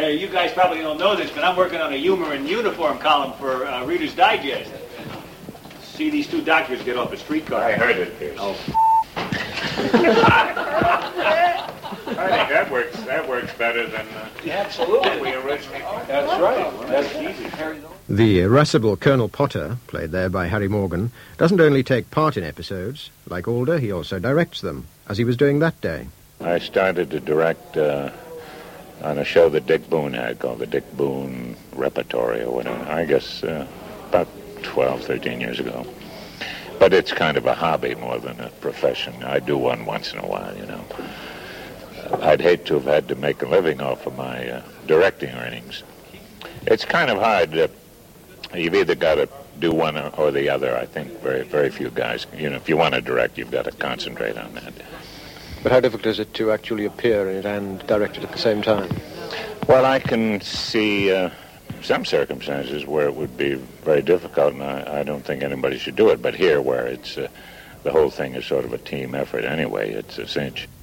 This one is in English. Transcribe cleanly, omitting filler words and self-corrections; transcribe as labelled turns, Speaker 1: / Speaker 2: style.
Speaker 1: You guys probably don't know this, but I'm working on a humor and uniform column for Reader's Digest. See these two doctors get off a streetcar.
Speaker 2: I heard it, Pierce.
Speaker 1: Oh,
Speaker 2: I think that works better than
Speaker 1: absolutely.
Speaker 2: we originally thought.
Speaker 1: That's right. That's easy.
Speaker 3: The irascible Colonel Potter, played there by Harry Morgan, doesn't only take part in episodes. Like Alder, he also directs them, as he was doing that day.
Speaker 2: I started to direct on a show that Dick Boone had called the Dick Boone Repertory or whatever, I guess about 12, 13 years ago. But it's kind of a hobby more than a profession. I do one once in a while, you know. I'd hate to have had to make a living off of my directing earnings. It's kind of hard. You've either got to do one or the other. I think very, very few guys, you know, if you want to direct, you've got to concentrate on that.
Speaker 3: But how difficult is it to actually appear in it and direct it at the same time?
Speaker 2: Well, I can see some circumstances where it would be very difficult, and I don't think anybody should do it. But here, where it's the whole thing is sort of a team effort anyway, it's a cinch.